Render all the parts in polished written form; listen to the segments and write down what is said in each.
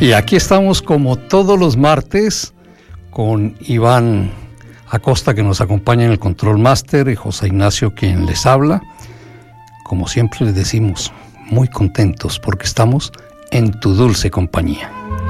Y aquí estamos como todos los martes con Iván Acosta, que nos acompaña en el Control Master, y José Ignacio, quien les habla. Como siempre les decimos, muy contentos porque estamos en tu dulce compañía.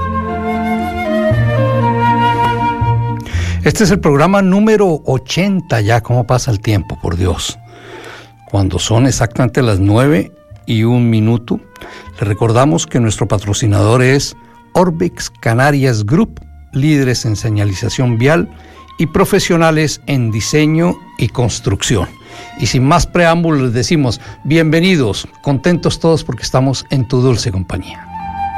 Este es el programa número 80 ya. ¿Cómo pasa el tiempo, por Dios? Cuando son exactamente las 9:01, le recordamos que nuestro patrocinador es Orbix Canarias Group, líderes en señalización vial y profesionales en diseño y construcción. Y sin más preámbulos les decimos bienvenidos, contentos todos porque estamos en tu dulce compañía.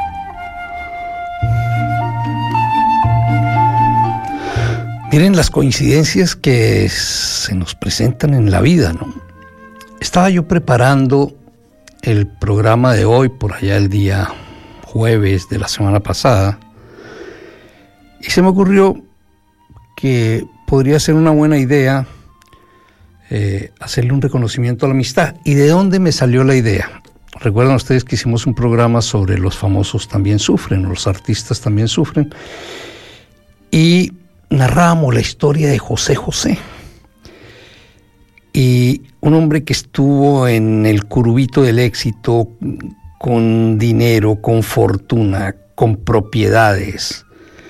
Miren las coincidencias que se nos presentan en la vida, ¿no? Estaba yo preparando el programa de hoy, por allá el día jueves de la semana pasada, y se me ocurrió que podría ser una buena idea hacerle un reconocimiento a la amistad. ¿Y de dónde me salió la idea? Recuerdan ustedes que hicimos un programa sobre los famosos también sufren, los artistas también sufren, y narrábamos la historia de José José, y un hombre que estuvo en el curubito del éxito, con dinero, con fortuna, con propiedades,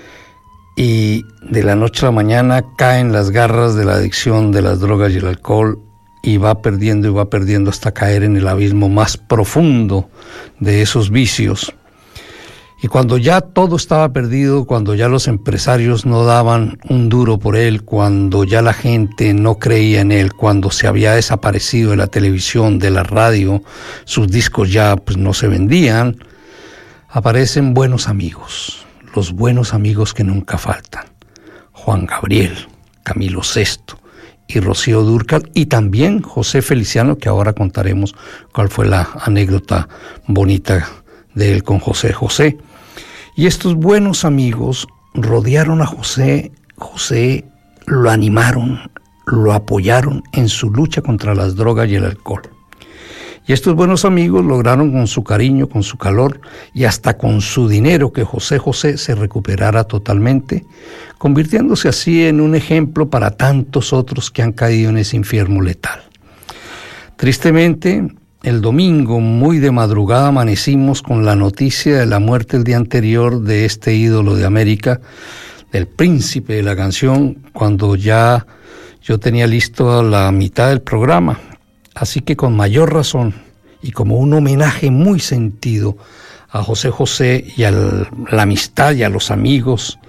y de la noche a la mañana cae en las garras de la adicción de las drogas y el alcohol, y va perdiendo hasta caer en el abismo más profundo de esos vicios. Y cuando ya todo estaba perdido, cuando ya los empresarios no daban un duro por él, cuando ya la gente no creía en él, cuando se había desaparecido de la televisión, de la radio, sus discos ya pues no se vendían, aparecen buenos amigos, los buenos amigos que nunca faltan. Juan Gabriel, Camilo Sesto y Rocío Dúrcal, y también José Feliciano, que ahora contaremos cuál fue la anécdota bonita de él con José José. Y estos buenos amigos rodearon a José. José lo animaron, lo apoyaron en su lucha contra las drogas y el alcohol. Y estos buenos amigos lograron con su cariño, con su calor y hasta con su dinero que José José se recuperara totalmente, convirtiéndose así en un ejemplo para tantos otros que han caído en ese infierno letal. Tristemente, el domingo, muy de madrugada, amanecimos con la noticia de la muerte el día anterior de este ídolo de América, del príncipe de la canción, cuando ya yo tenía listo la mitad del programa. Así que con mayor razón, y como un homenaje muy sentido a José José y a la amistad y a los amigos,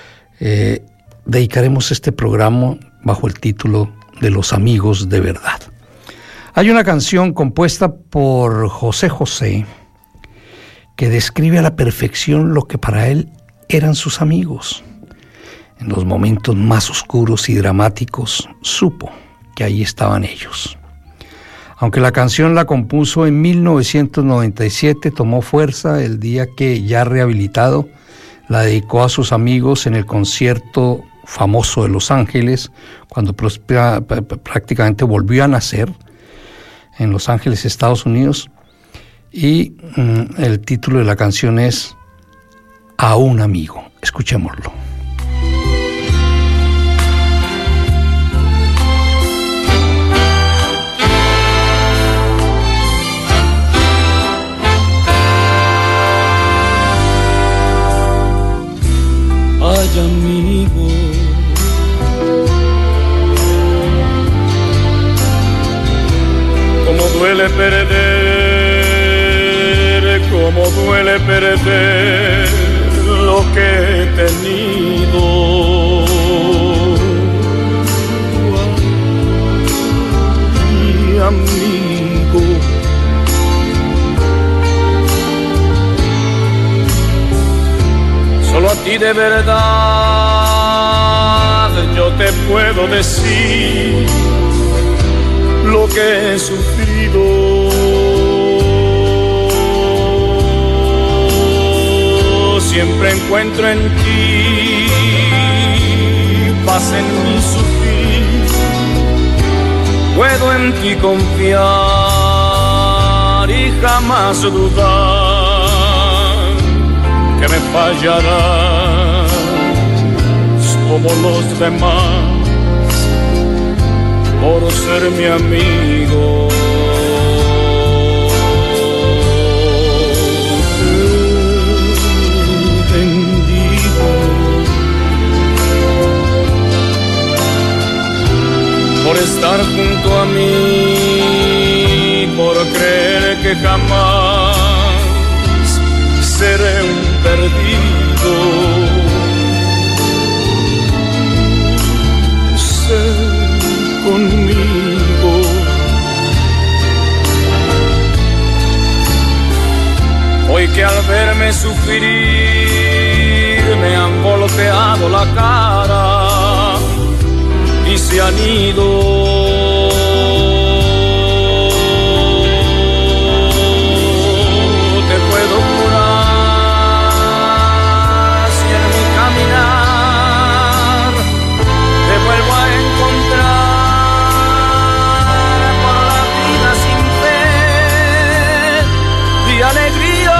dedicaremos este programa bajo el título de Los Amigos de Verdad. Hay una canción compuesta por José José que describe a la perfección lo que para él eran sus amigos. En los momentos más oscuros y dramáticos supo que ahí estaban ellos. Aunque la canción la compuso en 1997, tomó fuerza el día que, ya rehabilitado, la dedicó a sus amigos en el concierto famoso de Los Ángeles, cuando prácticamente volvió a nacer en Los Ángeles, Estados Unidos, y el título de la canción es A un amigo. Escuchémoslo. Ay, amigo, como duele perder lo que he tenido. Ay, amigo, solo a ti de verdad yo te puedo decir lo que he sufrido. Siempre encuentro en ti paz en mi sufrir. Puedo en ti confiar y jamás dudar que me fallarás como los demás por ser mi amigo. Te bendigo por estar junto a mí, por creer que jamás seré un perdido. Sé conmigo. Hoy que al verme sufrir me han golpeado la cara y se han ido. Te puedo jurar si en mi caminar te vuelvo a encontrar por la vida sin fe y alegría.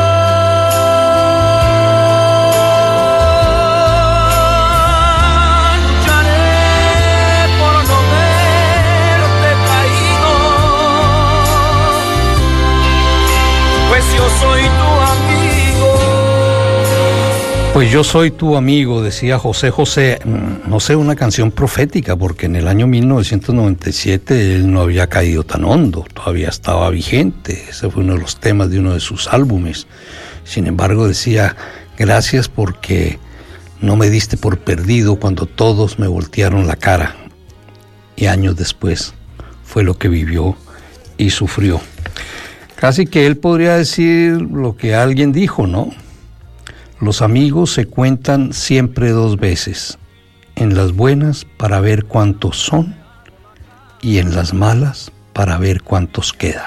Yo soy tu amigo. Pues yo soy tu amigo, decía José José. No sé, una canción profética, porque en el año 1997 él no había caído tan hondo, todavía estaba vigente. Ese fue uno de los temas de uno de sus álbumes. Sin embargo, decía: gracias porque no me diste por perdido cuando todos me voltearon la cara. Y años después fue lo que vivió y sufrió. Casi que él podría decir lo que alguien dijo, ¿no? Los amigos se cuentan siempre dos veces, en las buenas para ver cuántos son y en las malas para ver cuántos quedan.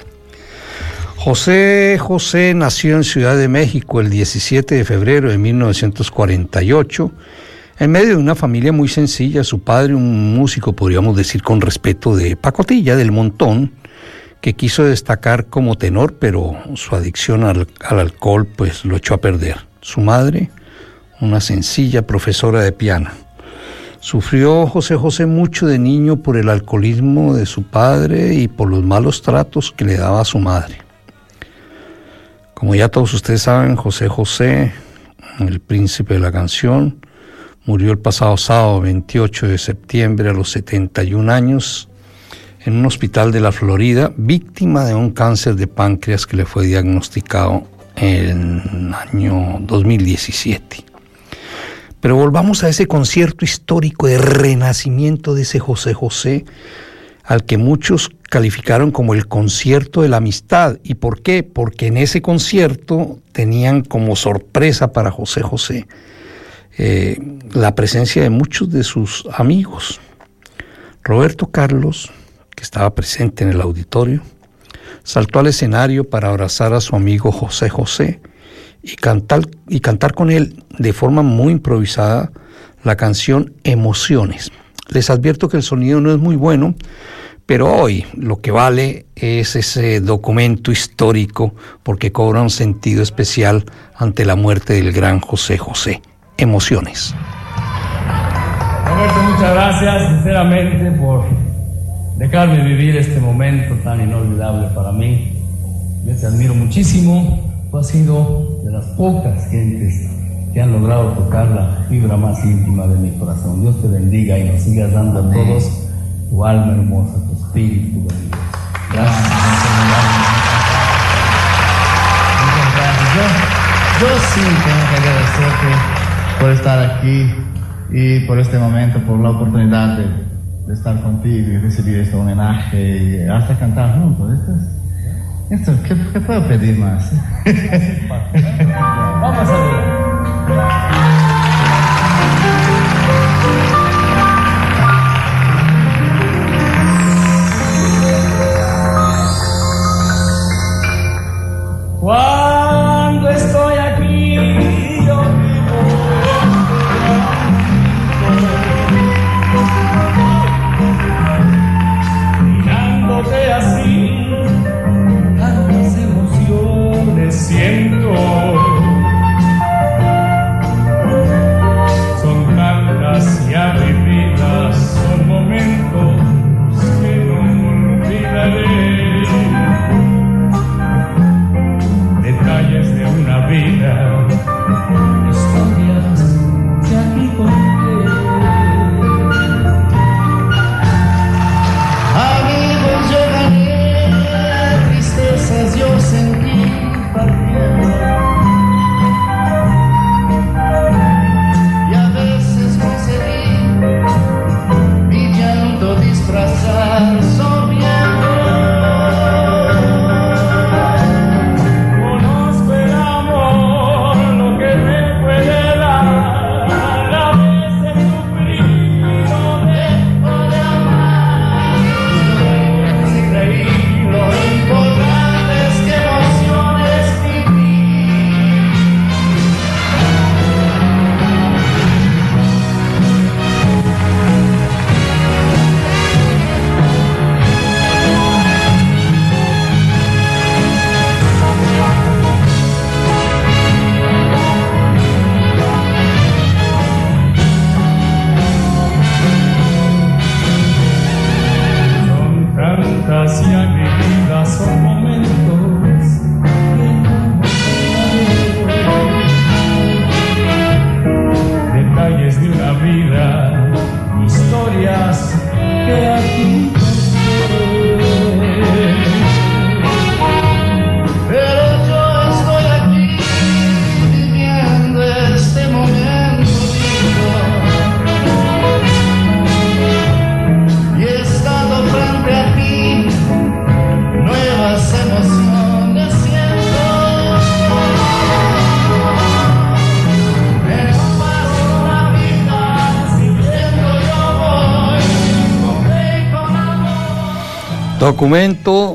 José José nació en Ciudad de México el 17 de febrero de 1948, en medio de una familia muy sencilla. Su padre, un músico, podríamos decir con respeto, de pacotilla, del montón, que quiso destacar como tenor, pero su adicción al alcohol pues lo echó a perder. Su madre, una sencilla profesora de piano. Sufrió José José mucho de niño por el alcoholismo de su padre y por los malos tratos que le daba a su madre. Como ya todos ustedes saben, José José, el príncipe de la canción, murió el pasado sábado 28 de septiembre a los 71 años, en un hospital de la Florida, víctima de un cáncer de páncreas que le fue diagnosticado en el año 2017. Pero volvamos a ese concierto histórico de renacimiento de ese José José, al que muchos calificaron como el concierto de la amistad. ¿Y por qué? Porque en ese concierto tenían como sorpresa para José José la presencia de muchos de sus amigos. Roberto Carlos, que estaba presente en el auditorio, saltó al escenario para abrazar a su amigo José José y cantar con él de forma muy improvisada la canción Emociones. Les advierto que el sonido no es muy bueno, pero hoy lo que vale es ese documento histórico, porque cobra un sentido especial ante la muerte del gran José José. Emociones. Roberto, muchas gracias sinceramente por dejarme vivir este momento tan inolvidable para mí. Yo te admiro muchísimo. Tú has sido de las pocas gentes que han logrado tocar la fibra más íntima de mi corazón. Dios te bendiga y nos sigas dando a todos tu alma hermosa, tu espíritu de Dios. Gracias. Muchas gracias. Yo sí tengo que agradecerte por estar aquí y por este momento, por la oportunidad de estar contigo y recibir este homenaje y hasta cantar juntos. ¿Qué puedo pedir más? Vamos a ver. Cuando estoy aquí, yo vivo mirándote así, tantas emociones siento. emoción que siento. Me paso la vida sintiendo yo voy con fe y con amor. Documento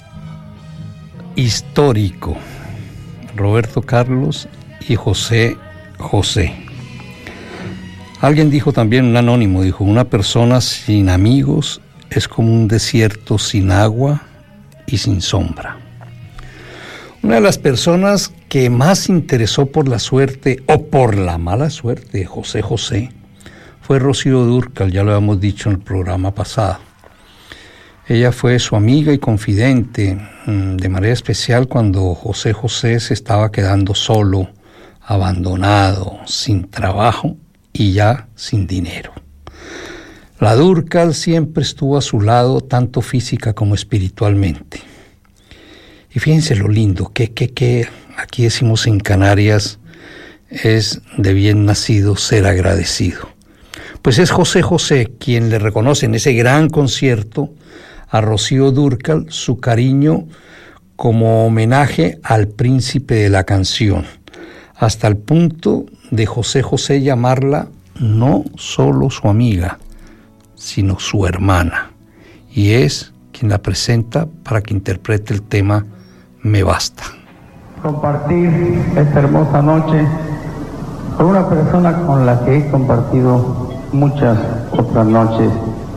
histórico. Roberto Carlos y José José. Alguien dijo también, un anónimo dijo, una persona sin amigos es como un desierto sin agua y sin sombra. Una de las personas que más se interesó por la suerte o por la mala suerte de José José fue Rocío Dúrcal, ya lo habíamos dicho en el programa pasado. Ella fue su amiga y confidente, de manera especial cuando José José se estaba quedando solo, abandonado, sin trabajo y ya sin dinero. La Dúrcal siempre estuvo a su lado, tanto física como espiritualmente. Y fíjense lo lindo, que aquí decimos en Canarias, es de bien nacido ser agradecido. Pues es José José quien le reconoce en ese gran concierto a Rocío Dúrcal su cariño como homenaje al príncipe de la canción, hasta el punto de José José llamarla no solo su amiga, sino su hermana, y es quien la presenta para que interprete el tema Me Basta. Compartir esta hermosa noche con una persona con la que he compartido muchas otras noches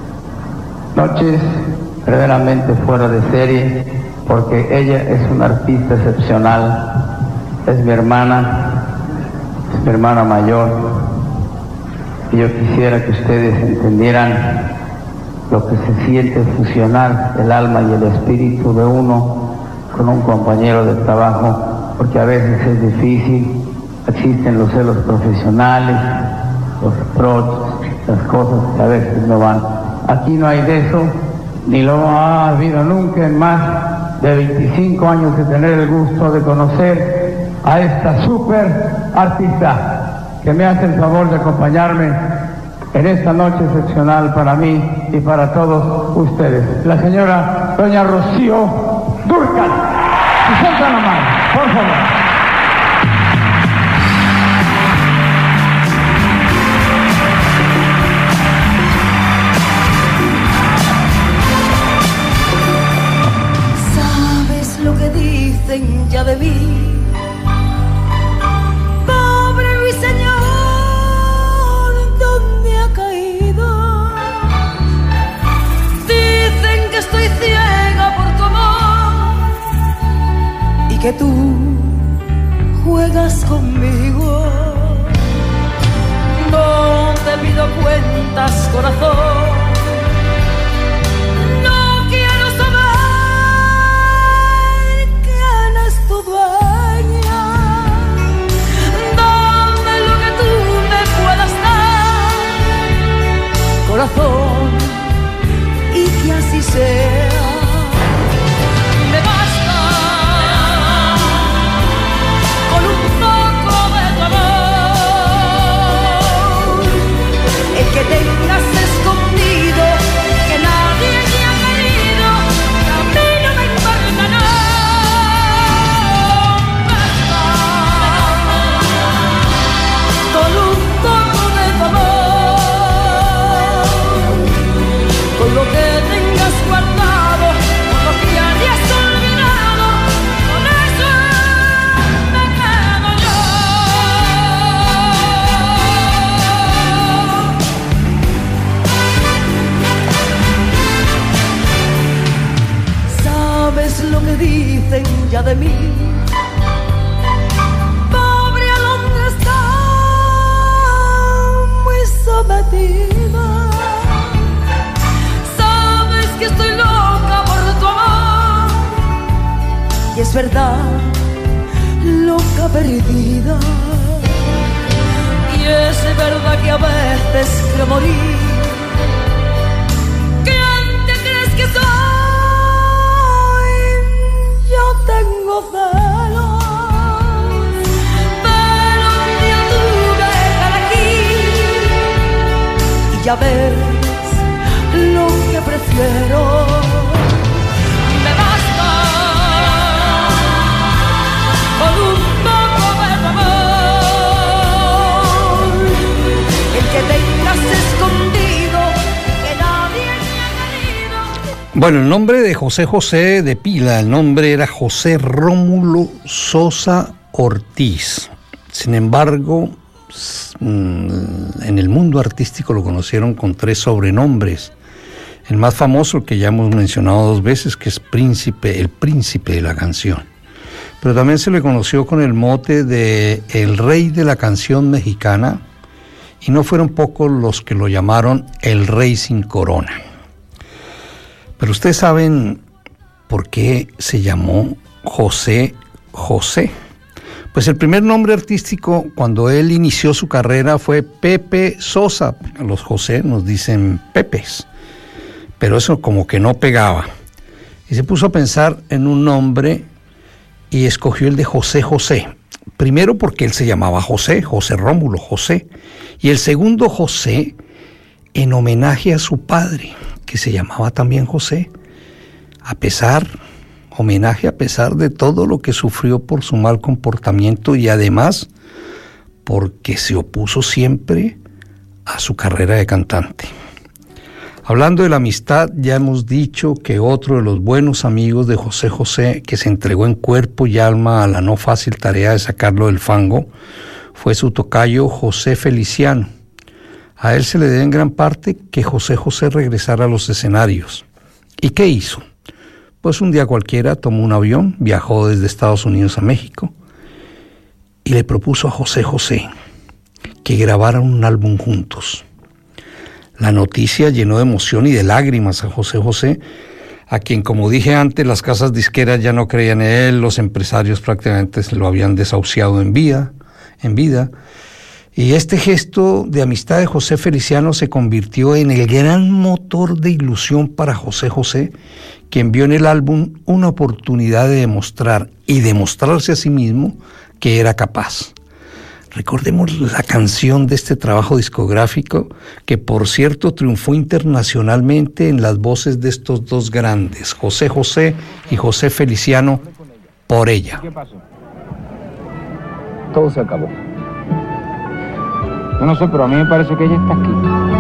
verdaderamente fuera de serie, porque ella es una artista excepcional, es mi hermana mayor, y yo quisiera que ustedes entendieran lo que se siente fusionar el alma y el espíritu de uno con un compañero de trabajo, porque a veces es difícil, existen los celos profesionales, los reproches, las cosas que a veces no van. Aquí no hay de eso, ni lo ha habido nunca en más de 25 años de tener el gusto de conocer a esta súper artista que me hace el favor de acompañarme en esta noche excepcional para mí y para todos ustedes. La señora doña Rocío Dúrcal. Si sueltan la mano, por favor. Ya de mí, pobre ruiseñor, ¿dónde ha caído? Dicen que estoy ciega por tu amor y que tú juegas conmigo. No te pido cuentas, corazón. Corazón, y que así sea. Me basta con un poco de tu amor, el que tengas escondido, que nadie te ha querido, que a mí no me importa nada. Basta con un poco de tu amor, con lo que tengas guardado, con lo que hayas olvidado, con eso me quedo yo. ¿Sabes lo que dicen ya de mí? Pobre alondra está muy sometida. Que estoy loca por tu amor, y es verdad, loca perdida, y es verdad que a veces creo morir. ¿Quién te crees que soy? Yo tengo celos, pero un día tuve que elegir, y ya ves lo que prefiero. Me basta Bueno, el nombre de José José de pila, el nombre era José Rómulo Sosa Ortiz. Sin embargo, en el mundo artístico lo conocieron con 3 sobrenombres. El más famoso, que ya hemos mencionado 2 veces, que es el príncipe de la canción. Pero también se le conoció con el mote de el rey de la canción mexicana, y no fueron pocos los que lo llamaron el rey sin corona. Pero ustedes saben por qué se llamó José José. Pues el primer nombre artístico cuando él inició su carrera fue Pepe Sosa. A los José nos dicen Pepes, pero eso como que no pegaba. Y se puso a pensar en un nombre y escogió el de José José. Primero porque él se llamaba José Rómulo José. Y el segundo José en homenaje a su padre, que se llamaba también José, homenaje a pesar de todo lo que sufrió por su mal comportamiento y además porque se opuso siempre a su carrera de cantante. Hablando de la amistad, ya hemos dicho que otro de los buenos amigos de José José, que se entregó en cuerpo y alma a la no fácil tarea de sacarlo del fango, fue su tocayo José Feliciano. A él se le debe en gran parte que José José regresara a los escenarios. ¿Y qué hizo? Pues un día cualquiera tomó un avión, viajó desde Estados Unidos a México y le propuso a José José que grabaran un álbum juntos. La noticia llenó de emoción y de lágrimas a José José, a quien, como dije antes, las casas disqueras ya no creían en él, los empresarios prácticamente se lo habían desahuciado en vida. Y este gesto de amistad de José Feliciano se convirtió en el gran motor de ilusión para José José, quien vio en el álbum una oportunidad de demostrar y demostrarse a sí mismo que era capaz. Recordemos la canción de este trabajo discográfico, que por cierto triunfó internacionalmente en las voces de estos 2 grandes, José José y José Feliciano, Por ella. ¿Qué pasó? Todo se acabó. Yo no sé, pero a mí me parece que ella está aquí.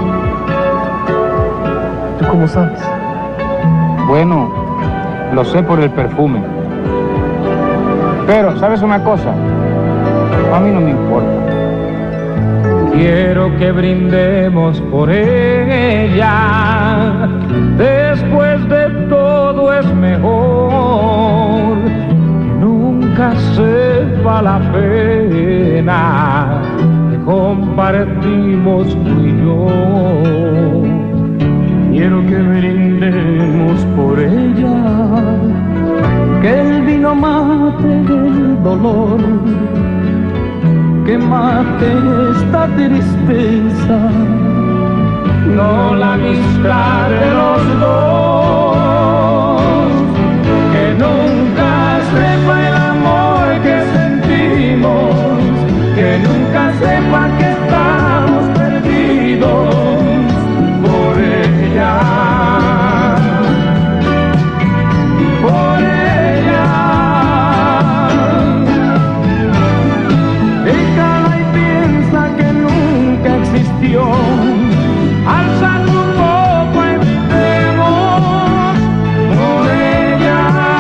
¿Tú cómo sabes? Bueno, lo sé por el perfume. Pero, ¿sabes una cosa? A mí no me importa. Quiero que brindemos por ella. Después de todo es mejor que nunca sepa la pena que compartimos tú y yo. Quiero que brindemos por ella, que el vino mate el dolor, que mate esta tristeza, no la amistad de los dos, que nunca sepa el amor que sentimos, que nunca sepa que estamos perdidos por ella. Alza tu copa y brindemos por ella.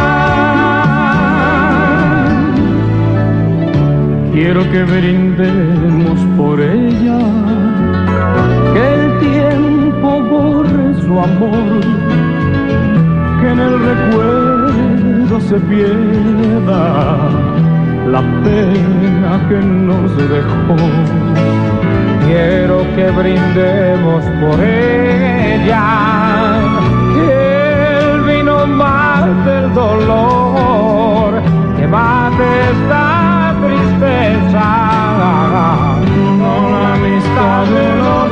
Quiero que brindemos por ella, que el tiempo borre su amor, que en el recuerdo se pierda la pena que nos dejó. Quiero que brindemos por ella, que el vino mate el dolor, que mate esta tristeza, no la amistad de los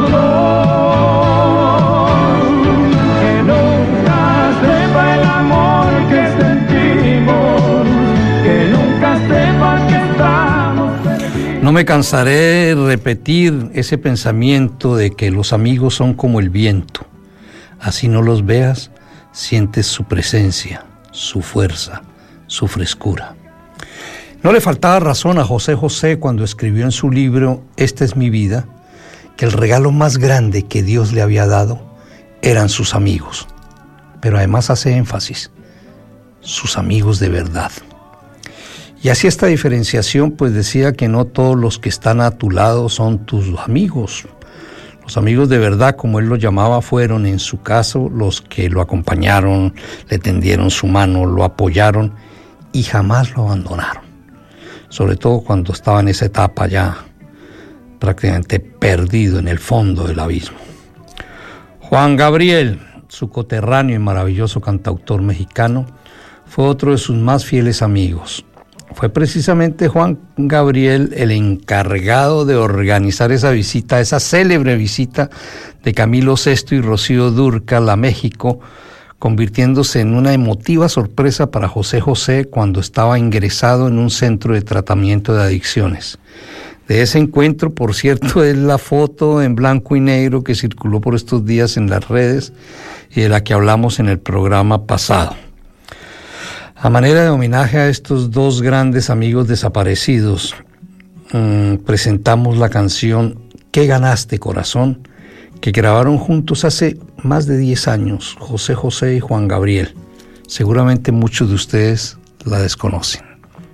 dos, que nunca sepa el amor que sentimos, que nunca sepa que estamos perdidos. No me cansaré de repetir ese pensamiento de que los amigos son como el viento. Así no los veas, sientes su presencia, su fuerza, su frescura. No le faltaba razón a José José cuando escribió en su libro Esta es mi vida, que el regalo más grande que Dios le había dado eran sus amigos. pero además hace énfasis, sus amigos de verdad. Y así esta diferenciación pues decía que no todos los que están a tu lado son tus amigos. Los amigos de verdad, como él los llamaba, fueron en su caso los que lo acompañaron, le tendieron su mano, lo apoyaron y jamás lo abandonaron. Sobre todo cuando estaba en esa etapa ya prácticamente perdido en el fondo del abismo. Juan Gabriel, su coterráneo y maravilloso cantautor mexicano, fue otro de sus más fieles amigos. Fue precisamente Juan Gabriel el encargado de organizar esa visita, esa célebre visita de Camilo VI y Rocío Dúrcal a México, convirtiéndose en una emotiva sorpresa para José José cuando estaba ingresado en un centro de tratamiento de adicciones. De ese encuentro, por cierto, es la foto en blanco y negro que circuló por estos días en las redes y de la que hablamos en el programa pasado. A manera de homenaje a estos dos grandes amigos desaparecidos, presentamos la canción ¿Qué ganaste, corazón?, que grabaron juntos hace más de 10 años, José José y Juan Gabriel. Seguramente muchos de ustedes la desconocen.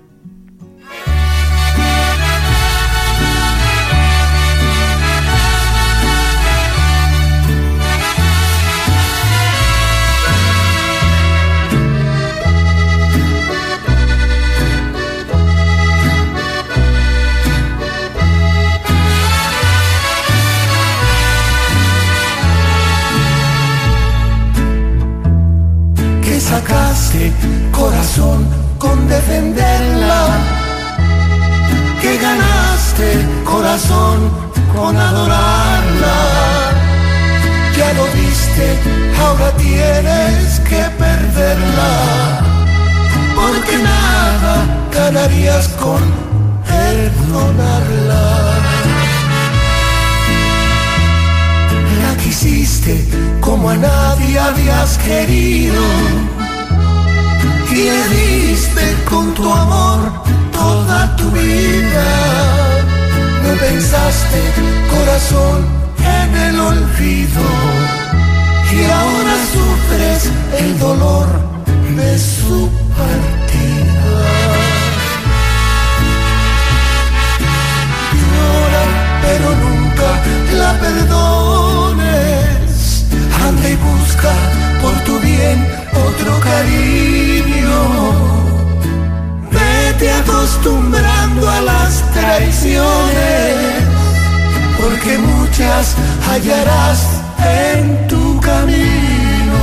Sacaste, corazón, con defenderla. Que ganaste, corazón, con adorarla. Ya lo viste, ahora tienes que perderla. Porque nada ganarías con perdonarla. La quisiste como a nadie habías querido. Y le diste con tu amor toda tu vida. No pensaste, corazón, en el olvido. Y ahora sufres el dolor de su partida. Llora, pero nunca la perdones. Anda y busca por tu bien otro cariño. Vete acostumbrando a las traiciones, porque muchas hallarás en tu camino.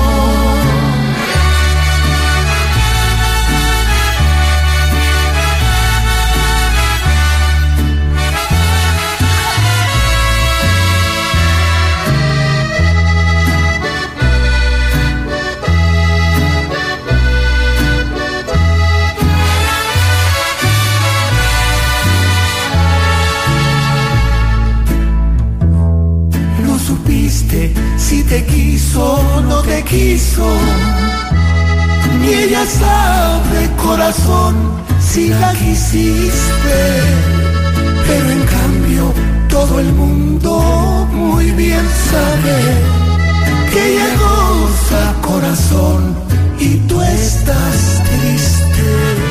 Si te quiso o no te quiso, ni ella sabe, corazón, si la quisiste. Pero en cambio todo el mundo muy bien sabe que ella goza, corazón, y tú estás triste.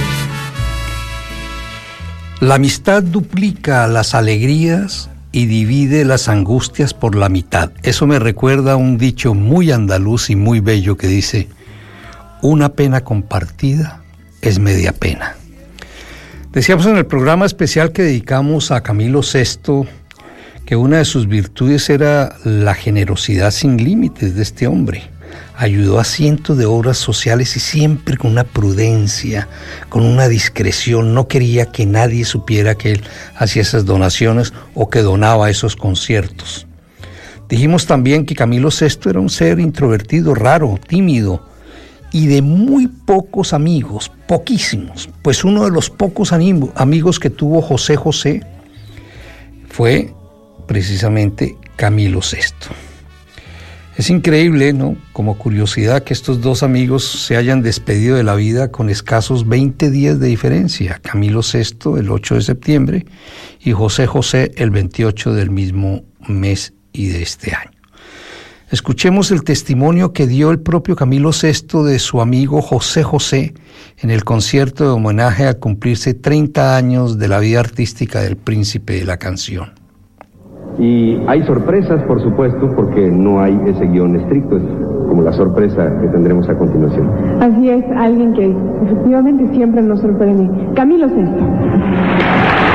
La amistad duplica las alegrías y divide las angustias por la mitad. Eso me recuerda a un dicho muy andaluz y muy bello que dice: una pena compartida es media pena. Decíamos en el programa especial que dedicamos a Camilo VI que una de sus virtudes era la generosidad sin límites de este hombre. Ayudó a cientos de obras sociales y siempre con una prudencia, con una discreción. No quería que nadie supiera que él hacía esas donaciones o que donaba esos conciertos. Dijimos también que Camilo VI era un ser introvertido, raro, tímido y de muy pocos amigos, poquísimos. Pues uno de los pocos amigos que tuvo José José fue precisamente Camilo VI. Es increíble, ¿no?, como curiosidad, que estos dos amigos se hayan despedido de la vida con escasos 20 días de diferencia. Camilo VI el 8 de septiembre y José José el 28 del mismo mes y de este año. Escuchemos el testimonio que dio el propio Camilo VI de su amigo José José en el concierto de homenaje a cumplirse 30 años de la vida artística del príncipe de la canción. Y hay sorpresas, por supuesto, porque no hay ese guión estricto, es como la sorpresa que tendremos a continuación. Así es, alguien que efectivamente siempre nos sorprende. Camilo VI.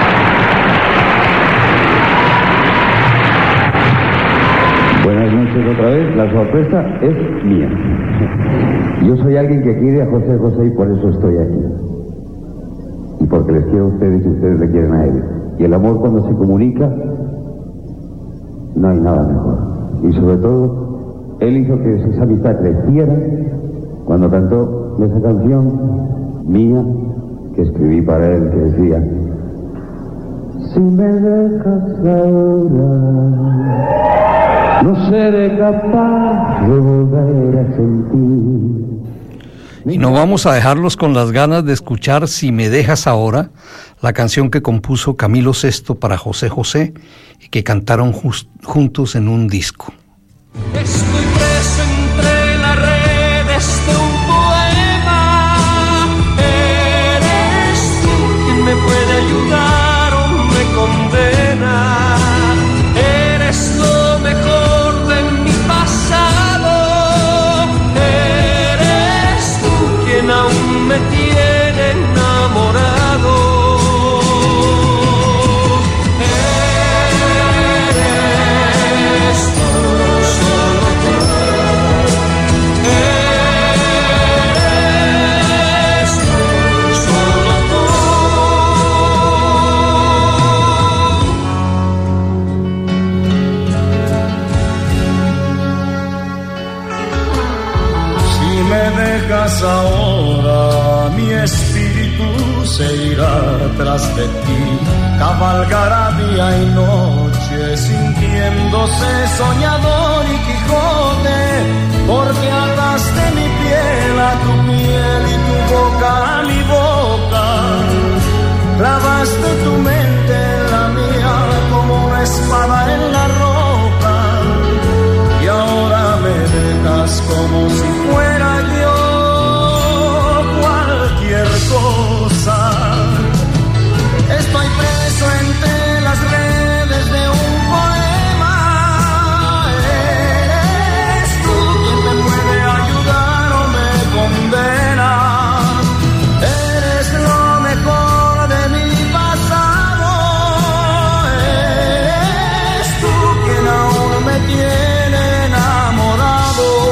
Buenas noches otra vez, la sorpresa es mía. Yo soy alguien que quiere a José José y por eso estoy aquí. Y porque les quiero a ustedes y ustedes le quieren a él. Y el amor cuando se comunica, no hay nada mejor. Y sobre todo, él hizo que esa amistad creciera cuando cantó esa canción mía que escribí para él, que decía: si me dejas ahora, no seré capaz de volver a sentir. Y no vamos a dejarlos con las ganas de escuchar Si me dejas ahora, la canción que compuso Camilo VI para José José y que cantaron juntos en un disco. Estoy preso entre las redes de un poema. Eres tú quien me puede ayudar o me condena. Eres lo mejor de mi pasado. Eres tú quien aún me tiene enamorado. Ahora mi espíritu se irá tras de ti, cabalgará día y noche, sintiéndose soñador y Quijote, porque ataste mi piel a tu piel y tu boca a mi boca, clavaste tu mente en la mía como una espada en la roca, y ahora me dejas como si fuera yo cosa. Estoy preso entre las redes de un poema. Eres tú quien me puede ayudar o me condena. Eres lo mejor de mi pasado. Eres tú quien aún me tiene enamorado.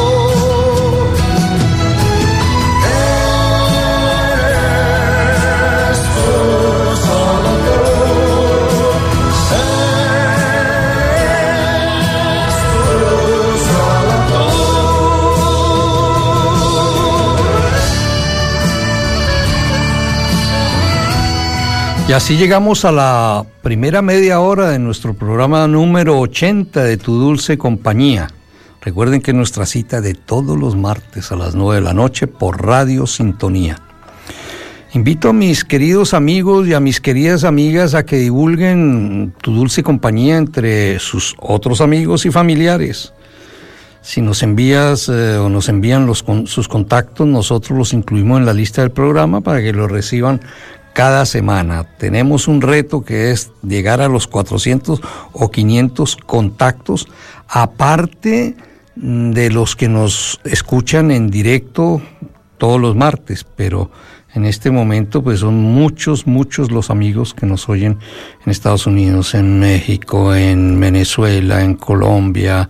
Y así llegamos a la primera media hora de nuestro programa número 80 de Tu Dulce Compañía. Recuerden que nuestra cita de todos los martes a las 9 de la noche por Radio Sintonía. Invito a mis queridos amigos y a mis queridas amigas a que divulguen Tu Dulce Compañía entre sus otros amigos y familiares. Si nos envías o nos envían sus contactos, nosotros los incluimos en la lista del programa para que los reciban cada semana. Tenemos un reto que es llegar a los 400 o 500 contactos, aparte de los que nos escuchan en directo todos los martes, pero en este momento pues son muchos los amigos que nos oyen en Estados Unidos, en México, en Venezuela, en Colombia,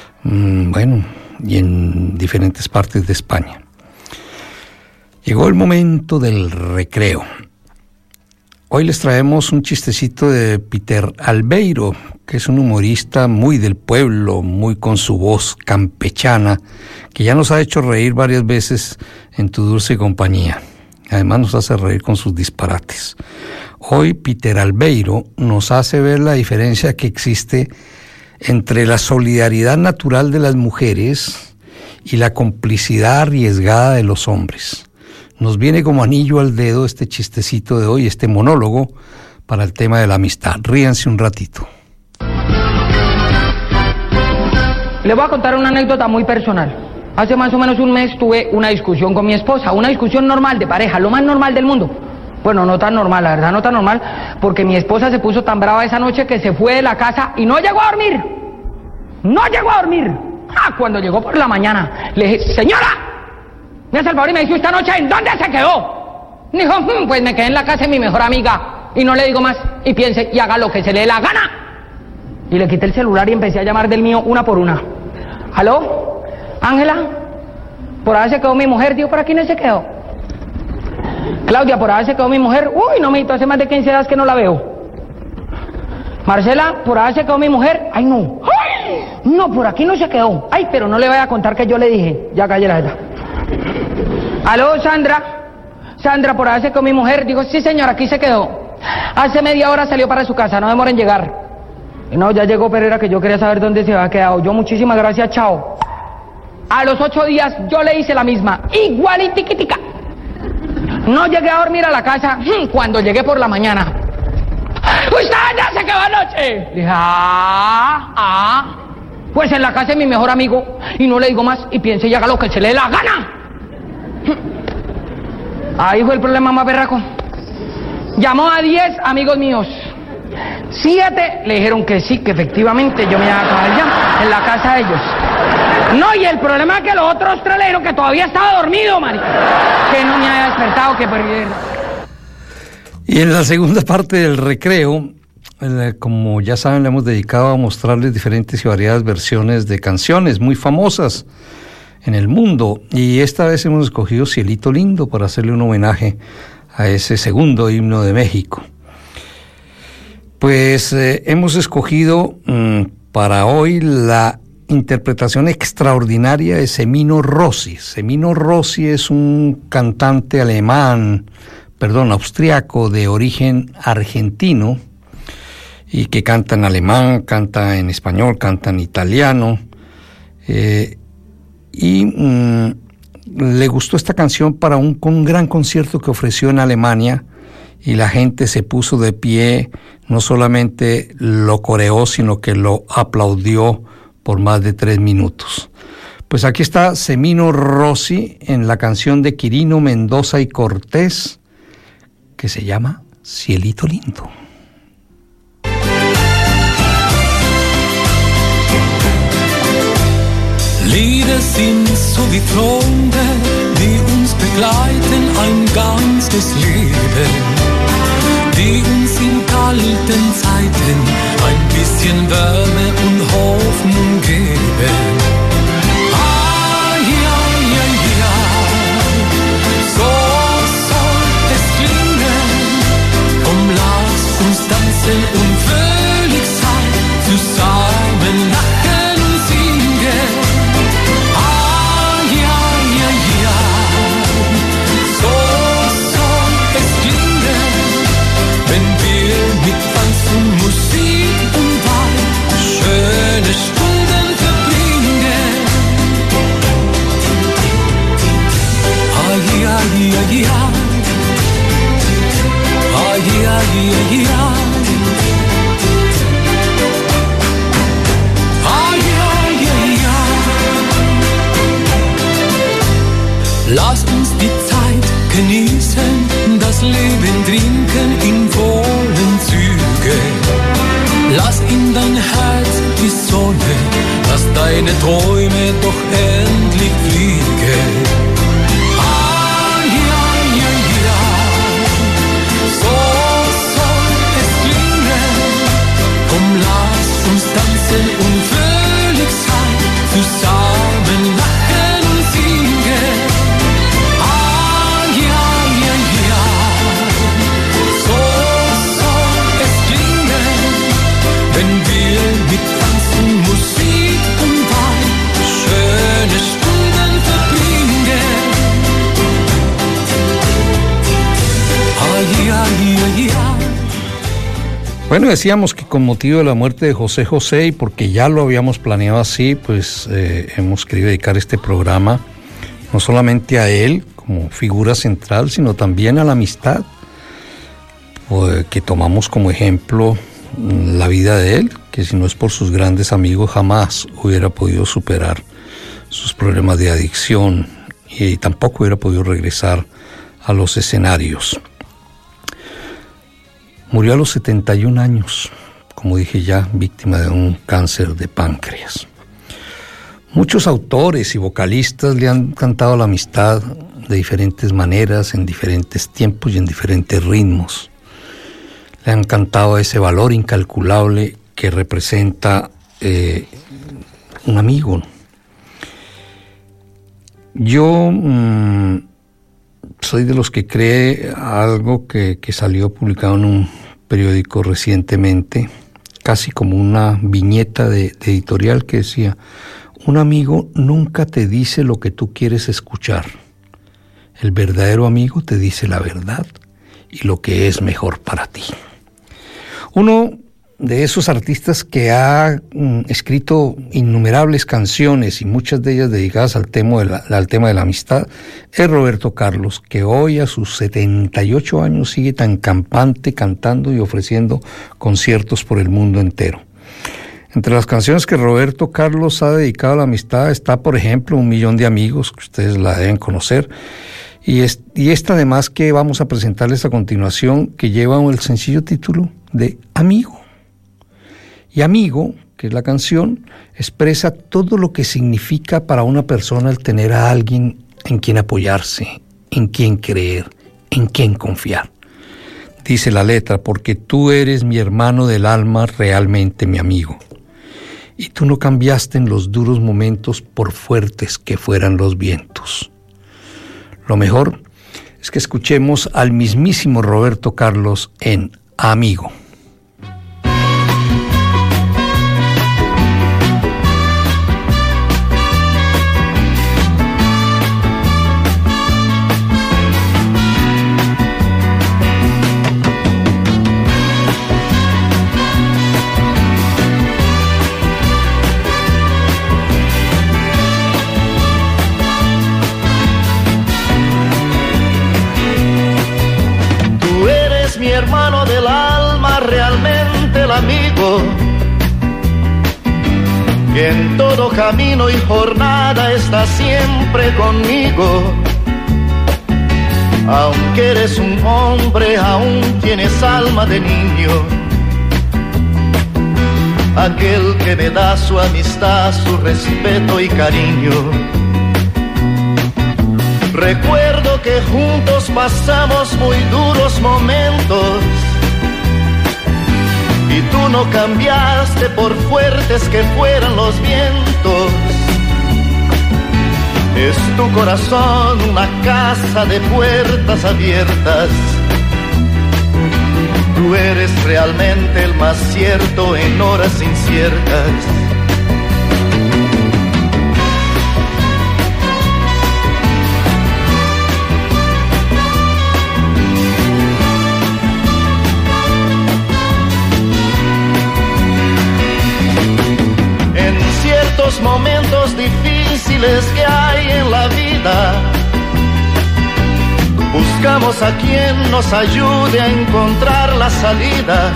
y en diferentes partes de España. Llegó el momento del recreo. Hoy les traemos un chistecito de Peter Albeiro, que es un humorista muy del pueblo, muy con su voz campechana, que ya nos ha hecho reír varias veces en Tu Dulce Compañía. Además nos hace reír con sus disparates. Hoy Peter Albeiro nos hace ver la diferencia que existe entre la solidaridad natural de las mujeres y la complicidad arriesgada de los hombres. Nos viene como anillo al dedo este chistecito de hoy, este monólogo para el tema de la amistad. Ríanse un ratito. Le voy a contar una anécdota muy personal. Hace más o menos un mes tuve una discusión con mi esposa, una discusión normal de pareja, lo más normal del mundo. Bueno, no tan normal, la verdad no tan normal, porque mi esposa se puso tan brava esa noche que se fue de la casa y no llegó a dormir. ¡No llegó a dormir! Cuando llegó por la mañana, le dije, señora, me hace el favor y me dice, esta noche, ¿en dónde se quedó? Me dijo, pues me quedé en la casa de mi mejor amiga y no le digo más, y piense y haga lo que se le dé la gana. Y le quité el celular y empecé a llamar del mío una por una. ¿Aló? ¿Ángela? Por ahí se quedó mi mujer. Digo, ¿por aquí no se quedó? Claudia, por ahí se quedó mi mujer. Uy, no, mijito, hace más de 15 días que no la veo. Marcela, por ahí se quedó mi mujer. Ay, no. ¡Ay! No, por aquí no se quedó. Ay, pero no le vaya a contar que yo le dije. Ya calle la verdad. ¿Aló, Sandra? Sandra, por ahí se quedó mi mujer. Digo, sí, señora, aquí se quedó. Hace media hora salió para su casa, no demora en llegar. No, ya llegó, pero era que yo quería saber dónde se había quedado. Yo, muchísimas gracias, chao. A los 8 días yo le hice la misma, igualitiquitica. No llegué a dormir a la casa cuando llegué por la mañana. ¡Usted ya se quedó anoche! Dije, pues en la casa de mi mejor amigo, y no le digo más, y piense y haga lo que se le dé la gana. Ahí fue el problema más berraco. Llamó a 10 amigos míos. 7 le dijeron que sí, que efectivamente yo me iba a acabar ya en la casa de ellos. No, y el problema es que los otros 3 le dijeron que todavía estaba dormido, marica. Que no me había despertado, que perdiera. Y en la segunda parte del recreo, como ya saben, le hemos dedicado a mostrarles diferentes y variadas versiones de canciones muy famosas en el mundo. Y esta vez hemos escogido Cielito Lindo para hacerle un homenaje a ese segundo himno de México. Pues hemos escogido para hoy la interpretación extraordinaria de Semino Rossi. Semino Rossi es un cantante austriaco de origen argentino y que canta en alemán, canta en español, canta en italiano y le gustó esta canción para un gran concierto que ofreció en Alemania. Y la gente se puso de pie, no solamente lo coreó, sino que lo aplaudió por más de 3 minutos. Pues aquí está Semino Rossi en la canción de Quirino Mendoza y Cortés, que se llama Cielito Lindo. Lieder sind so wie Freunde, die uns begleiten ein ganzes Leben, die uns in kalten Zeiten ein bisschen Wärme und Hoffnung geben. Ah, ja, ja, ja, so soll es klingen. Komm, lass uns tanzen und fröhlich sein, zusammen lachen und singen. Musik und Wein, schöne Stunden verbringen. Ah ja, ja, ja, ah ja, ja, ja, ah ja, ja, ja. Lass uns die Zeit genießen, das Leben trinken in vollen Zügen. Lass in dein Herz die Sonne, lass deine Träume doch endlich fliegen. Ah, ja, ja, ja, so soll es klingen. Komm, lass uns tanzen und fröhlich sein, zusammen lachen und singen. Ah, ja, ja, ja, so soll es klingen. Wenn wir mit Tanzen, Musik und Wein schöne Stunden verbringen. Ah, ja, ja, ja. Bueno, decíamos que con motivo de la muerte de José José y porque ya lo habíamos planeado así, pues hemos querido dedicar este programa no solamente a él como figura central, sino también a la amistad que tomamos como ejemplo la vida de él, que si no es por sus grandes amigos jamás hubiera podido superar sus problemas de adicción y tampoco hubiera podido regresar a los escenarios. Murió a los 71 años, como dije ya, víctima de un cáncer de páncreas. Muchos autores y vocalistas le han cantado la amistad de diferentes maneras, en diferentes tiempos y en diferentes ritmos. Le han cantado ese valor incalculable que representa un amigo. Yo soy de los que cree algo que salió publicado en un periódico recientemente, casi como una viñeta de editorial que decía: un amigo nunca te dice lo que tú quieres escuchar. El verdadero amigo te dice la verdad y lo que es mejor para ti. Uno de esos artistas que ha escrito innumerables canciones y muchas de ellas dedicadas al tema de la amistad es Roberto Carlos, que hoy a sus 78 años sigue tan campante, cantando y ofreciendo conciertos por el mundo entero. Entre las canciones que Roberto Carlos ha dedicado a la amistad está, por ejemplo, 1 millón de amigos, que ustedes la deben conocer, y esta además que vamos a presentarles a continuación, que lleva el sencillo título de Amigo. Y Amigo, que es la canción, expresa todo lo que significa para una persona el tener a alguien en quien apoyarse, en quien creer, en quien confiar. Dice la letra: porque tú eres mi hermano del alma, realmente mi amigo. Y tú no cambiaste en los duros momentos por fuertes que fueran los vientos. Lo mejor es que escuchemos al mismísimo Roberto Carlos en Amigo. Hermano del alma, realmente el amigo, que en todo camino y jornada está siempre conmigo. Aunque eres un hombre, aún tienes alma de niño. Aquel que me da su amistad, su respeto y cariño. Recuerdo que juntos pasamos muy duros momentos y tú no cambiaste por fuertes que fueran los vientos. Es tu corazón una casa de puertas abiertas. Tú eres realmente el más cierto en horas inciertas. Momentos difíciles que hay en la vida, buscamos a quien nos ayude a encontrar la salida.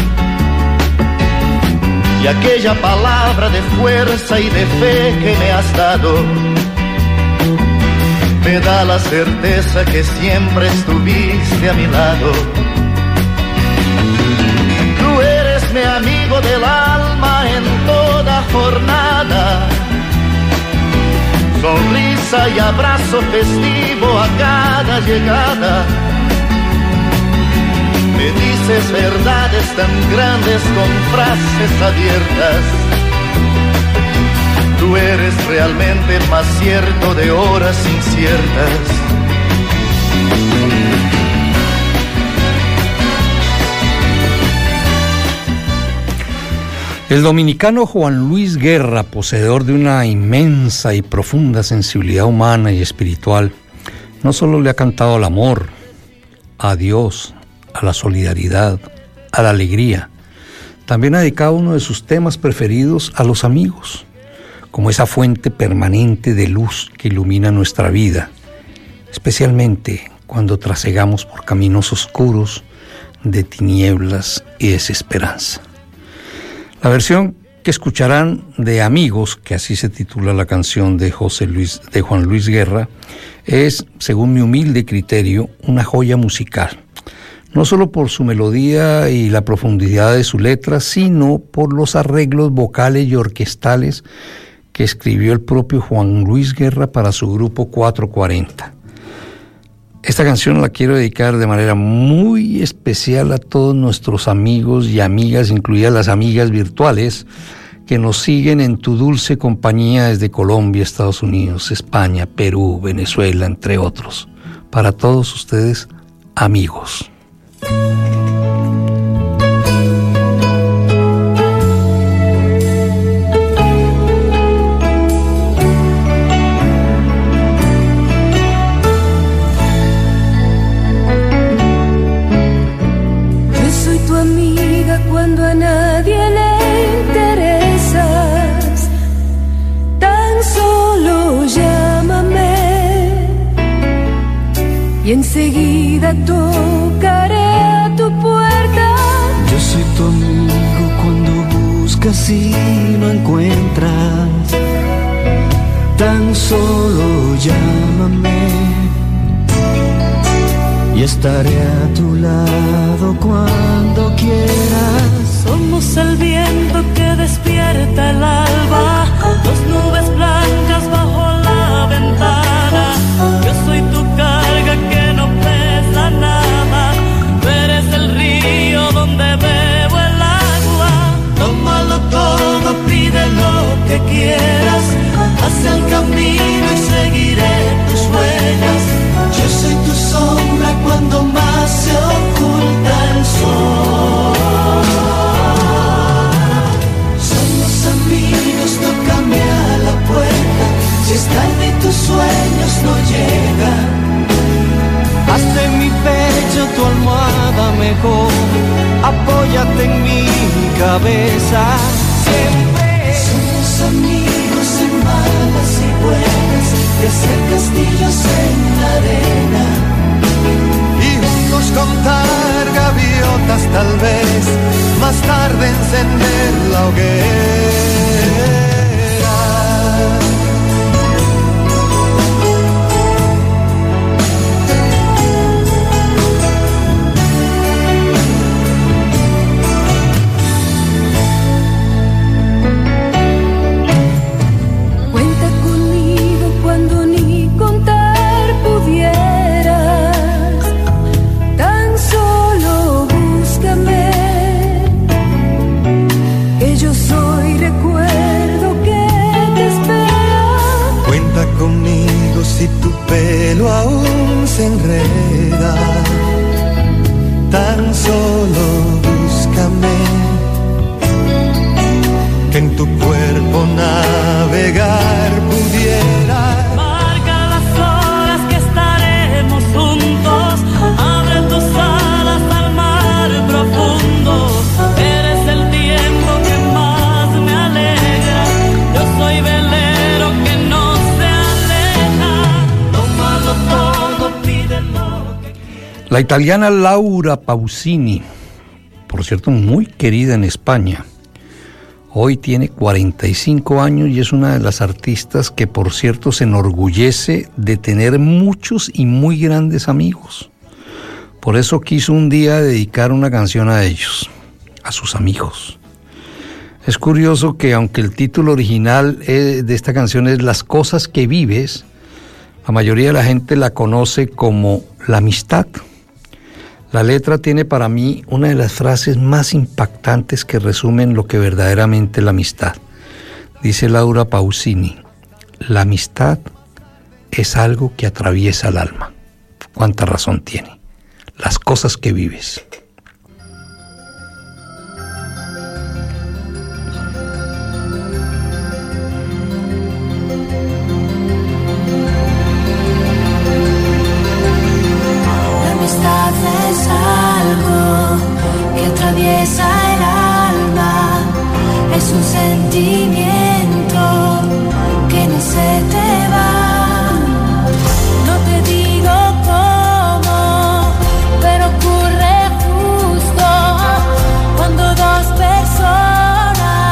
Y aquella palabra de fuerza y de fe que me has dado me da la certeza que siempre estuviste a mi lado. Tú eres mi amigo del alma en toda jornada, sonrisa y abrazo festivo a cada llegada. Me dices verdades tan grandes con frases abiertas. Tú eres realmente el más cierto de horas inciertas. El dominicano Juan Luis Guerra, poseedor de una inmensa y profunda sensibilidad humana y espiritual, no solo le ha cantado al amor, a Dios, a la solidaridad, a la alegría, también ha dedicado uno de sus temas preferidos a los amigos, como esa fuente permanente de luz que ilumina nuestra vida, especialmente cuando trasegamos por caminos oscuros de tinieblas y desesperanza. La versión que escucharán de Amigos, que así se titula la canción de Juan Luis Guerra, es, según mi humilde criterio, una joya musical. No solo por su melodía y la profundidad de su letra, sino por los arreglos vocales y orquestales que escribió el propio Juan Luis Guerra para su grupo 440. Esta canción la quiero dedicar de manera muy especial a todos nuestros amigos y amigas, incluidas las amigas virtuales, que nos siguen en tu dulce compañía desde Colombia, Estados Unidos, España, Perú, Venezuela, entre otros. Para todos ustedes, amigos. Cuando a nadie le interesas, tan solo llámame y enseguida tocaré a tu puerta. Yo soy tu amigo cuando buscas y no encuentras, tan solo llámame y estaré a tu lado cuando quieras. Somos el viento que despierta el alba, dos nubes blancas bajo la ventana. Yo soy tu carga que no pesa nada, tú eres el río donde bebo el agua. Tómalo todo, pide lo que quieras, haz el camino y seguiré tus huellas. Yo soy tu sombra cuando más se oculta el sol. Somos amigos, tócame a la puerta, si es tarde y tus sueños no llegan. Haz de mi pecho tu almohada mejor, apóyate en mi cabeza. Siempre somos amigos en malas y buenas, de hacer castillos en la arena y juntos contar gaviotas, tal vez más tarde encender la hoguera. Conmigo si tu pelo aún se enreda, tan solo búscame, que en tu cuerpo navegar pudiera. Marca las horas que estaremos juntos, abre tus alas al mar profundo. Eres el tiempo que más me alegra, yo soy velero que no La italiana Laura Pausini, por cierto muy querida en España, hoy tiene 45 años y es una de las artistas que, por cierto, se enorgullece de tener muchos y muy grandes amigos. Por eso quiso un día dedicar una canción a ellos, a sus amigos. Es curioso que aunque el título original de esta canción es Las cosas que vives, la mayoría de la gente la conoce como la amistad. La letra tiene para mí una de las frases más impactantes que resumen lo que verdaderamente es la amistad. Dice Laura Pausini, la amistad es algo que atraviesa el alma. ¿Cuánta razón tiene? Las cosas que vives. Es algo que atraviesa el alma, es un sentimiento que no se te va. No te digo cómo, pero ocurre justo cuando dos personas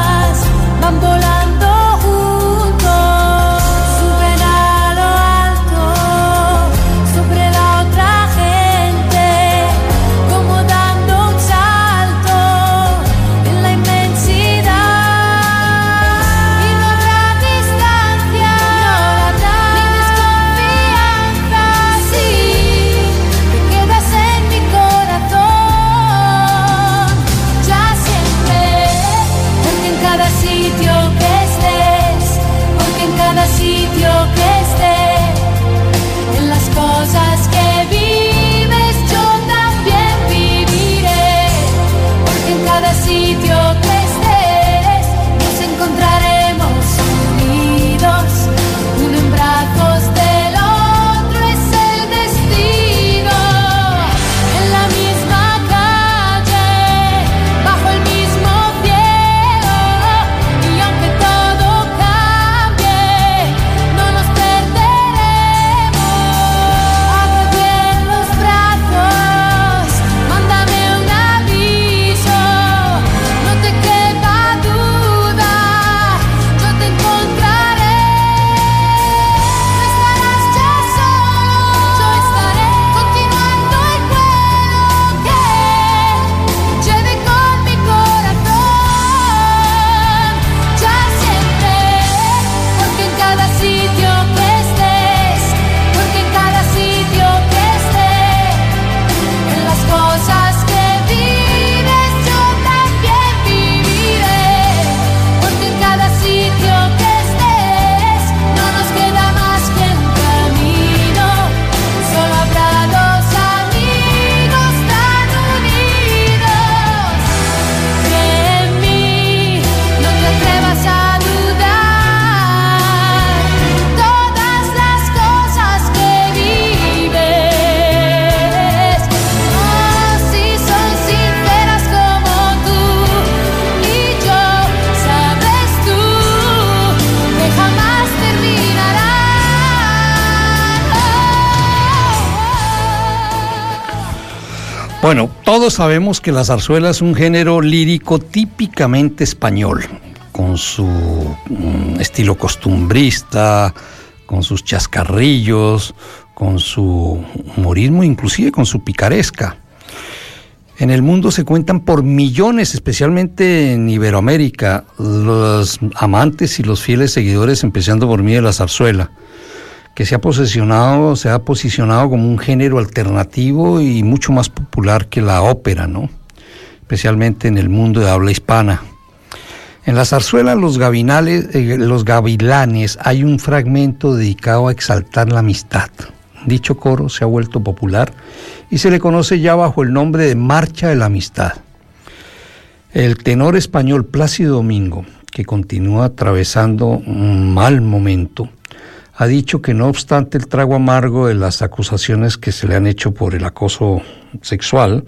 Bueno, todos sabemos que la zarzuela es un género lírico típicamente español, con su estilo costumbrista, con sus chascarrillos, con su humorismo, inclusive con su picaresca. En el mundo se cuentan por millones, especialmente en Iberoamérica, los amantes y los fieles seguidores, empezando por mí, de la zarzuela, que se ha posicionado como un género alternativo y mucho más popular que la ópera, ¿no? Especialmente en el mundo de habla hispana. En la zarzuela Los Gavilanes hay un fragmento dedicado a exaltar la amistad. Dicho coro se ha vuelto popular y se le conoce ya bajo el nombre de Marcha de la Amistad. El tenor español Plácido Domingo, que continúa atravesando un mal momento, ha dicho que no obstante el trago amargo de las acusaciones que se le han hecho por el acoso sexual,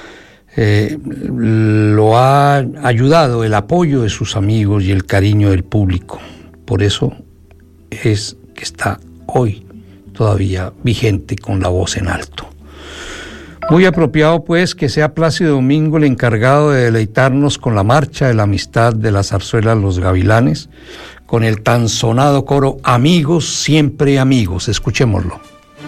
lo ha ayudado el apoyo de sus amigos y el cariño del público. Por eso es que está hoy todavía vigente con la voz en alto. Muy apropiado, pues, que sea Plácido Domingo el encargado de deleitarnos con la marcha de la amistad de la zarzuela Los Gavilanes, con el tan sonado coro Amigos, siempre amigos. Escuchémoslo.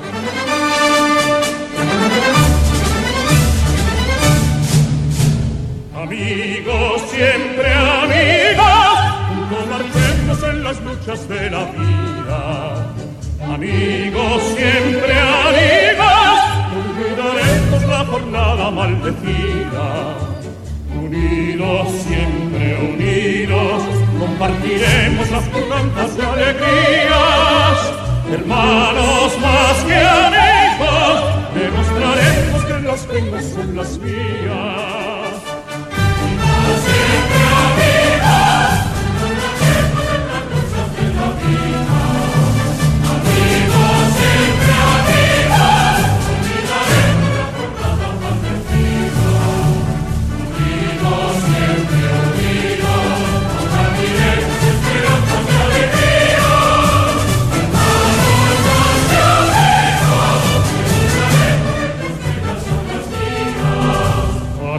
Amigos, siempre amigos, no marchemos en las luchas de la vida. Amigos, siempre amigos, olvidaremos la jornada maldecida. Unidos, siempre unidos, compartiremos las tantas de alegrías. Hermanos más que amigos, demostraremos que las penas son las mías. Siempre amigos, compartiremos en las luchas de la vida. Amigos, siempre amigos, olvidaremos la jornada maldecida. Unidos, siempre unidos, compartiremos esperanzas de alegría. Hermanos más que amigos, demostraremos que las penas son las mías.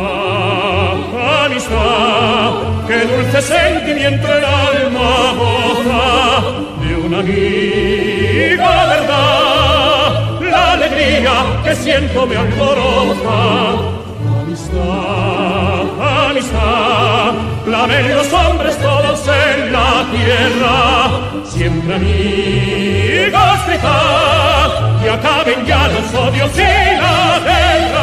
Amistad, que dulce sentimiento el alma goza de una amiga verdad. La alegría que siento me alborota. Amistad, clamen los hombres todos en la tierra. Siempre amigos gritad, que acaben ya los odios y la guerra.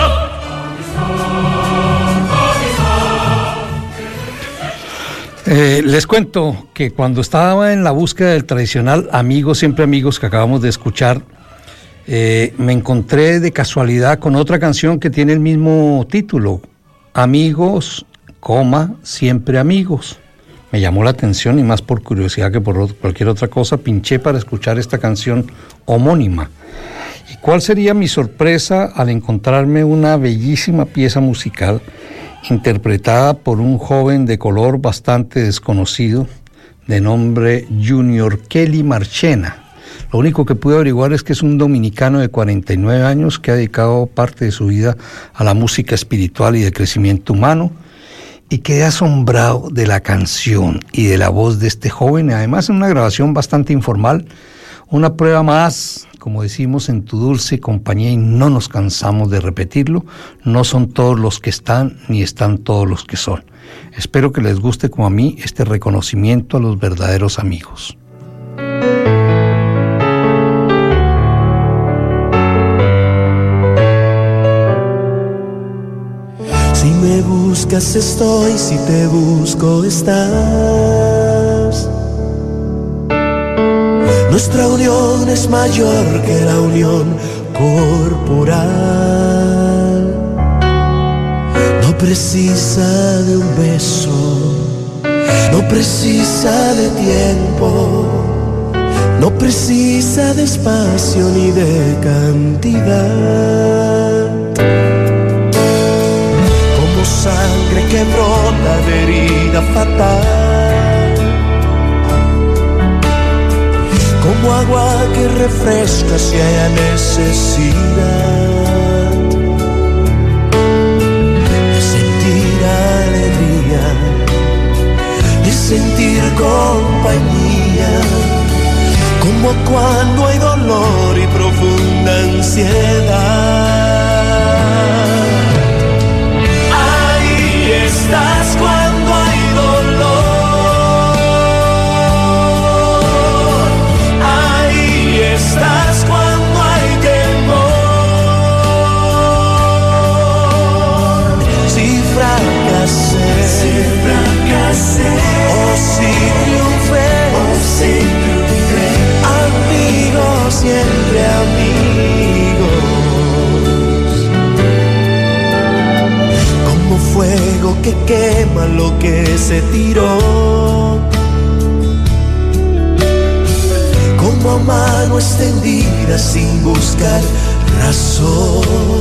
Les cuento que cuando estaba en la búsqueda del tradicional Amigos, siempre amigos que acabamos de escuchar, me encontré de casualidad con otra canción que tiene el mismo título, Amigos, siempre amigos. Me llamó la atención y más por curiosidad que por cualquier otra cosa, pinché para escuchar esta canción homónima. ¿Y cuál sería mi sorpresa al encontrarme una bellísima pieza musical interpretada por un joven de color bastante desconocido de nombre Junior Kelly Marchena? Lo único que pude averiguar es que es un dominicano de 49 años que ha dedicado parte de su vida a la música espiritual y de crecimiento humano, y quedé asombrado de la canción y de la voz de este joven, además en una grabación bastante informal, una prueba más, como decimos, en tu dulce compañía, y no nos cansamos de repetirlo, no son todos los que están, ni están todos los que son. Espero que les guste como a mí este reconocimiento a los verdaderos amigos. Si me buscas estoy, si te busco estás. Nuestra unión es mayor que la unión corporal. No precisa de un beso, no precisa de tiempo, no precisa de espacio ni de cantidad. Como sangre que brota de herida fatal, como agua que refresca si hay necesidad. quema lo que se tiró. Como a mano extendida sin buscar razón.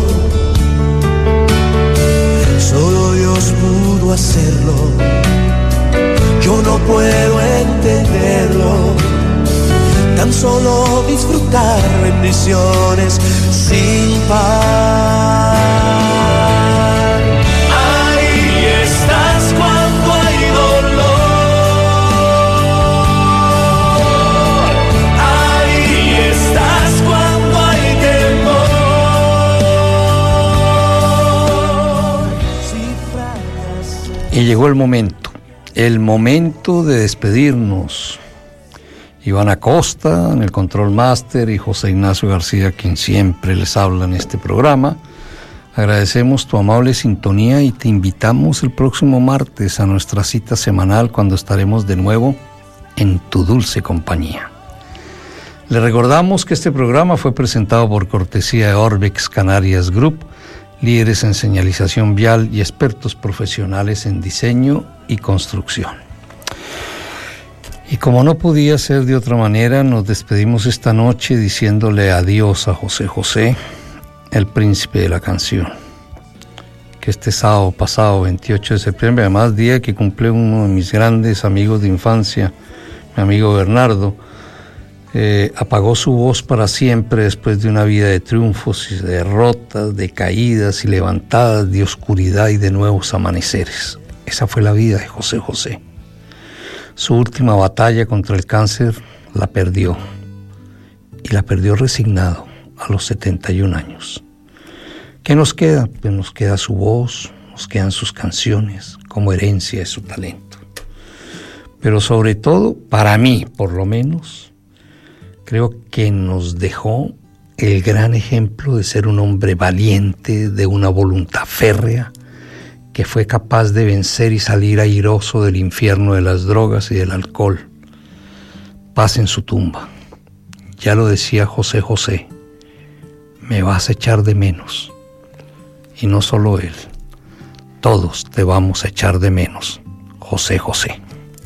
Solo Dios pudo hacerlo. Yo no puedo entenderlo. Tan solo disfrutar bendiciones sin par. Ahí estás cuando hay dolor. Ahí estás cuando hay temor. Y llegó el momento de despedirnos. Iván Acosta en el Control Master y José Ignacio García, quien siempre les habla en este programa. Agradecemos tu amable sintonía y te invitamos el próximo martes a nuestra cita semanal, cuando estaremos de nuevo en tu dulce compañía. Le recordamos que este programa fue presentado por cortesía de Orbex Canarias Group, líderes en señalización vial y expertos profesionales en diseño y construcción. Y como no podía ser de otra manera, nos despedimos esta noche diciéndole adiós a José José, el príncipe de la canción, que este sábado pasado, 28 de septiembre, además día que cumple uno de mis grandes amigos de infancia, mi amigo Bernardo, apagó su voz para siempre después de una vida de triunfos y de derrotas, de caídas y levantadas, de oscuridad y de nuevos amaneceres. Esa fue la vida de José José. Su última batalla contra el cáncer la perdió, y la perdió resignado a los 71 años. ¿Qué nos queda? Pues nos queda su voz, nos quedan sus canciones como herencia de su talento. Pero sobre todo, para mí por lo menos, creo que nos dejó el gran ejemplo de ser un hombre valiente, de una voluntad férrea, que fue capaz de vencer y salir airoso del infierno de las drogas y del alcohol. Paz en su tumba. Ya lo decía José José, me vas a echar de menos. Y no solo él, todos te vamos a echar de menos, José José.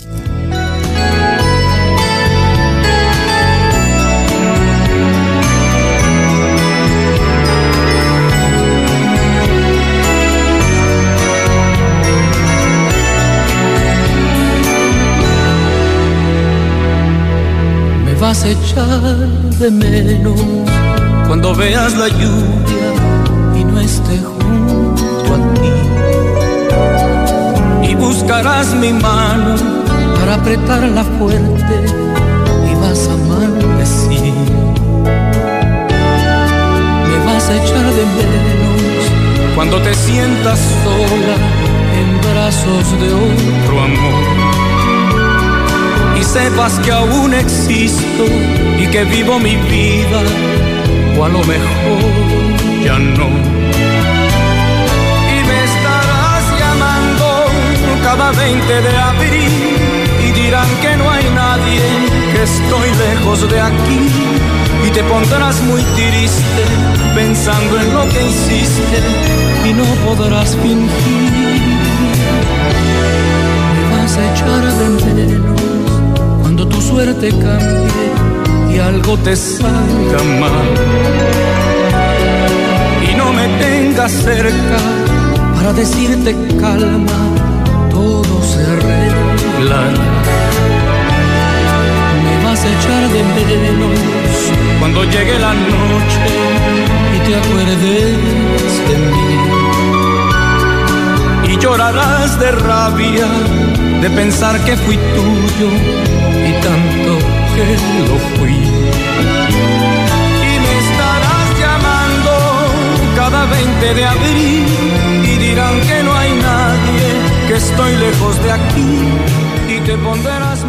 Vas a echar de menos cuando veas la lluvia y no esté junto a ti. Y buscarás mi mano para apretarla fuerte y vas a maldecir. Me vas a echar de menos cuando te sientas sola en brazos de otro amor. Y sepas que aún existo y que vivo mi vida, o a lo mejor ya no. Y me estarás llamando cada 20 de abril y dirán que no hay nadie, que estoy lejos de aquí. Y te pondrás muy triste pensando en lo que hiciste y no podrás fingir. Me vas a echar de menos cuando tu suerte cambie y algo te salga mal. Y no me tengas cerca para decirte calma, todo se arreglará. Me vas a echar de menos cuando llegue la noche y te acuerdes de mí. Y llorarás de rabia de pensar que fui tuyo y tanto que lo fui. Y me estarás llamando cada 20 de abril y dirán que no hay nadie, que estoy lejos de aquí. Y te pondrás